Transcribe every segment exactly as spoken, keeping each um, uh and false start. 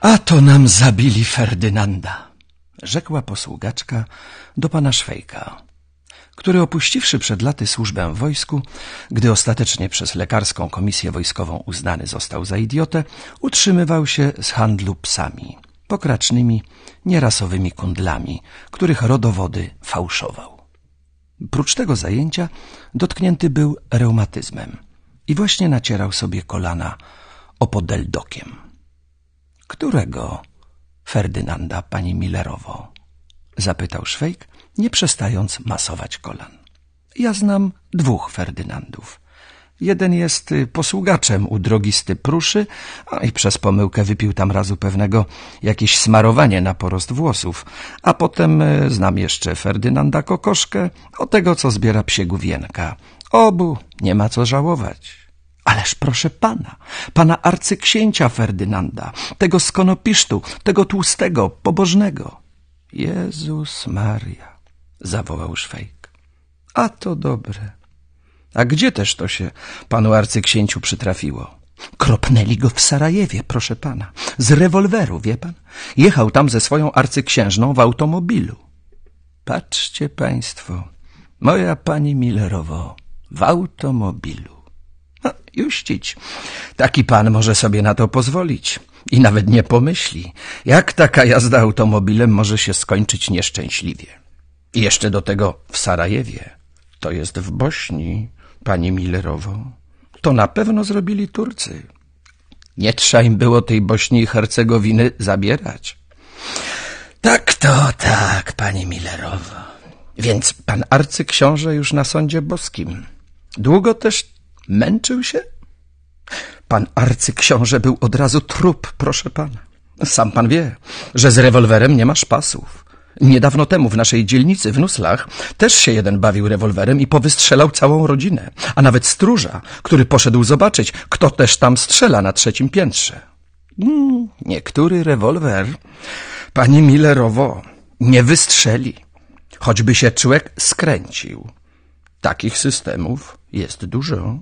A to nam zabili Ferdynanda, rzekła posługaczka do pana Szwejka, który opuściwszy przed laty służbę w wojsku, gdy ostatecznie przez lekarską komisję wojskową uznany został za idiotę, utrzymywał się z handlu psami, pokracznymi, nierasowymi kundlami, których rodowody fałszował. Prócz tego zajęcia dotknięty był reumatyzmem i właśnie nacierał sobie kolana opodeldokiem. Którego Ferdynanda, pani Millerowo? Zapytał Szwejk, nie przestając masować kolan. Ja znam dwóch Ferdynandów. Jeden jest posługaczem u drogisty Pruszy, a i przez pomyłkę wypił tam razu pewnego jakieś smarowanie na porost włosów, a potem znam jeszcze Ferdynanda Kokoszkę, o tego, co zbiera psiegu wienka. Obu nie ma co żałować. Ależ proszę pana, pana arcyksięcia Ferdynanda, tego z Konopisztu, tego tłustego, pobożnego. Jezus Maria, zawołał Szwejk. A to dobre. A gdzie też to się panu arcyksięciu przytrafiło? Kropnęli go w Sarajewie, proszę pana, z rewolweru, wie pan? Jechał tam ze swoją arcyksiężną w automobilu. Patrzcie państwo, moja pani Millerowo, w automobilu. No, juścić, taki pan może sobie na to pozwolić i nawet nie pomyśli, jak taka jazda automobilem może się skończyć nieszczęśliwie. I jeszcze do tego w Sarajewie. To jest w Bośni, pani Millerowo. To na pewno zrobili Turcy. Nie trzeba im było tej Bośni i Hercegowiny zabierać. Tak to tak, pani Millerowo. Więc pan arcyksiąże już na sądzie boskim. Długo też męczył się? Pan arcyksiąże był od razu trup, proszę pana. Sam pan wie, że z rewolwerem nie ma szpasów. Niedawno temu w naszej dzielnicy w Nuslach też się jeden bawił rewolwerem i powystrzelał całą rodzinę, a nawet stróża, który poszedł zobaczyć, kto też tam strzela na trzecim piętrze. Mm, niektóry rewolwer, pani Millerowo, nie wystrzeli, choćby się człowiek skręcił. Takich systemów jest dużo,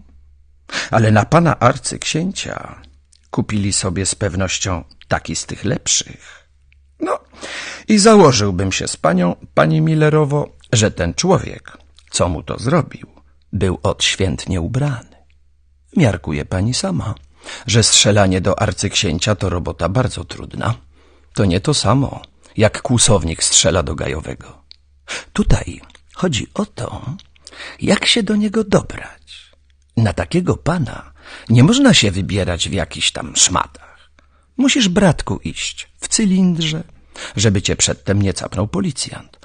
ale na pana arcyksięcia kupili sobie z pewnością taki z tych lepszych. No i założyłbym się z panią, pani Millerowo, że ten człowiek, co mu to zrobił, był odświętnie ubrany. Miarkuje pani sama, że strzelanie do arcyksięcia to robota bardzo trudna. To nie to samo, jak kłusownik strzela do gajowego. Tutaj chodzi o to, jak się do niego dobrać. Na takiego pana nie można się wybierać w jakichś tam szmatach. Musisz, bratku, iść w cylindrze, żeby cię przedtem nie capnął policjant.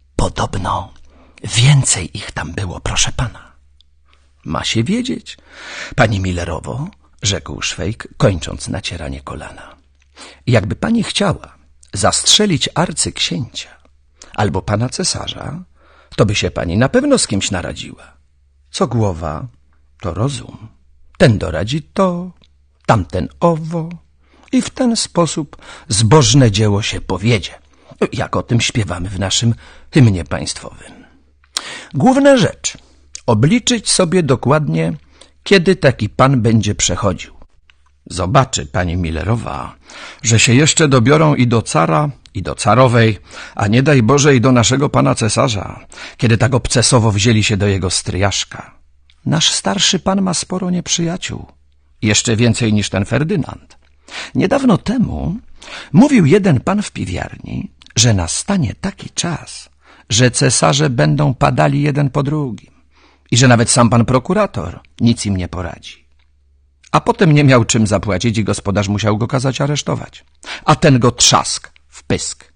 Podobno więcej ich tam było, proszę pana. Ma się wiedzieć, pani Millerowo, rzekł Szwejk, kończąc nacieranie kolana. Jakby pani chciała zastrzelić arcyksięcia albo pana cesarza, to by się pani na pewno z kimś naradziła. Co głowa, to rozum. Ten doradzi to, tamten owo i w ten sposób zbożne dzieło się powiedzie, jak o tym śpiewamy w naszym hymnie państwowym. Główna rzecz, obliczyć sobie dokładnie, kiedy taki pan będzie przechodził. Zobaczy pani Millerowa, że się jeszcze dobiorą i do cara, i do carowej, a nie daj Boże i do naszego pana cesarza, kiedy tak obcesowo wzięli się do jego stryjaszka. Nasz starszy pan ma sporo nieprzyjaciół, jeszcze więcej niż ten Ferdynand. Niedawno temu mówił jeden pan w piwiarni, że nastanie taki czas, że cesarze będą padali jeden po drugim i że nawet sam pan prokurator nic im nie poradzi. A potem nie miał czym zapłacić i gospodarz musiał go kazać aresztować. A ten go trzask w pysk.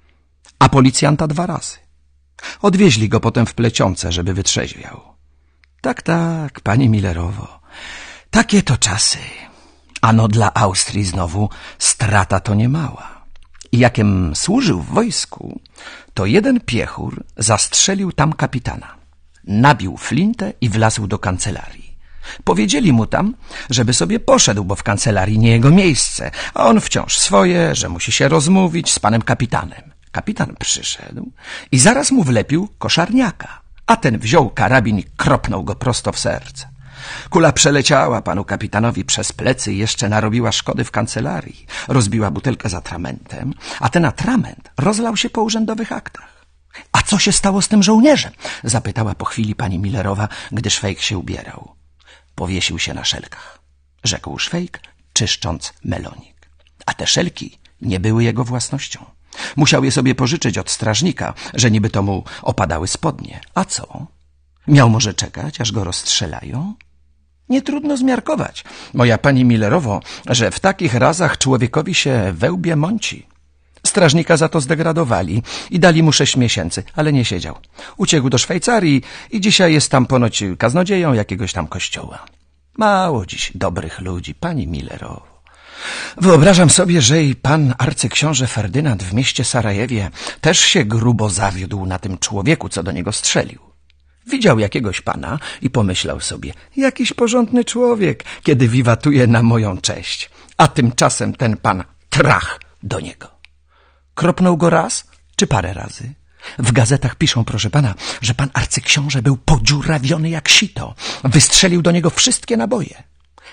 A policjanta dwa razy. Odwieźli go potem w plecionce, żeby wytrzeźwiał. Tak, tak, pani Millerowo, takie to czasy. Ano dla Austrii znowu strata to niemała. I jakiem służył w wojsku, to jeden piechur zastrzelił tam kapitana. Nabił flintę i wlazł do kancelarii. Powiedzieli mu tam, żeby sobie poszedł, bo w kancelarii nie jego miejsce, a on wciąż swoje, że musi się rozmówić z panem kapitanem. Kapitan przyszedł i zaraz mu wlepił koszarniaka, a ten wziął karabin i kropnął go prosto w serce. Kula przeleciała panu kapitanowi przez plecy i jeszcze narobiła szkody w kancelarii. Rozbiła butelkę z atramentem, a ten atrament rozlał się po urzędowych aktach. A co się stało z tym żołnierzem? Zapytała po chwili pani Millerowa, gdy Szwejk się ubierał. Powiesił się na szelkach, rzekł Szwejk, czyszcząc melonik. A te szelki nie były jego własnością. Musiał je sobie pożyczyć od strażnika, że niby to mu opadały spodnie. A co? Miał może czekać, aż go rozstrzelają? Nie trudno zmiarkować, moja pani Millerowo, że w takich razach człowiekowi się we łbie mąci. Strażnika za to zdegradowali i dali mu sześć miesięcy, ale nie siedział. Uciekł do Szwajcarii i dzisiaj jest tam ponoć kaznodzieją jakiegoś tam kościoła. Mało dziś dobrych ludzi, pani Millerowo. Wyobrażam sobie, że i pan arcyksiąże Ferdynand w mieście Sarajewie też się grubo zawiódł na tym człowieku, co do niego strzelił. Widział jakiegoś pana i pomyślał sobie, jakiś porządny człowiek, kiedy wiwatuje na moją cześć. A tymczasem ten pan trach do niego. Kropnął go raz czy parę razy? W gazetach piszą, proszę pana, że pan arcyksiąże był podziurawiony jak sito. Wystrzelił do niego wszystkie naboje.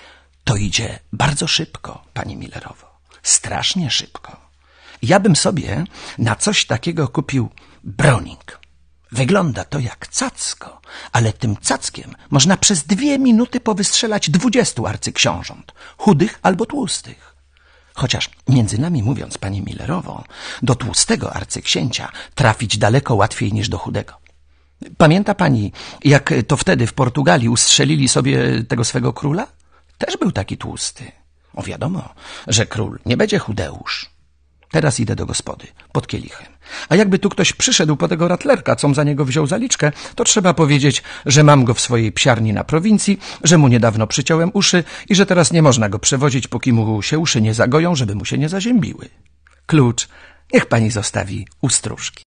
To idzie bardzo szybko, pani Millerowo. Strasznie szybko. Ja bym sobie na coś takiego kupił Browning. Wygląda to jak cacko, ale tym cackiem można przez dwie minuty powystrzelać dwudziestu arcyksiążąt, chudych albo tłustych. Chociaż między nami mówiąc, pani Millerowo, do tłustego arcyksięcia trafić daleko łatwiej niż do chudego. Pamięta pani, jak to wtedy w Portugalii ustrzelili sobie tego swego króla? Też był taki tłusty. O wiadomo, że król nie będzie chudeusz. Teraz idę do gospody, pod kielichem. A jakby tu ktoś przyszedł po tego ratlerka, com za niego wziął zaliczkę, to trzeba powiedzieć, że mam go w swojej psiarni na prowincji, że mu niedawno przyciąłem uszy i że teraz nie można go przewozić, póki mu się uszy nie zagoją, żeby mu się nie zaziębiły. Klucz niech pani zostawi u stróżki.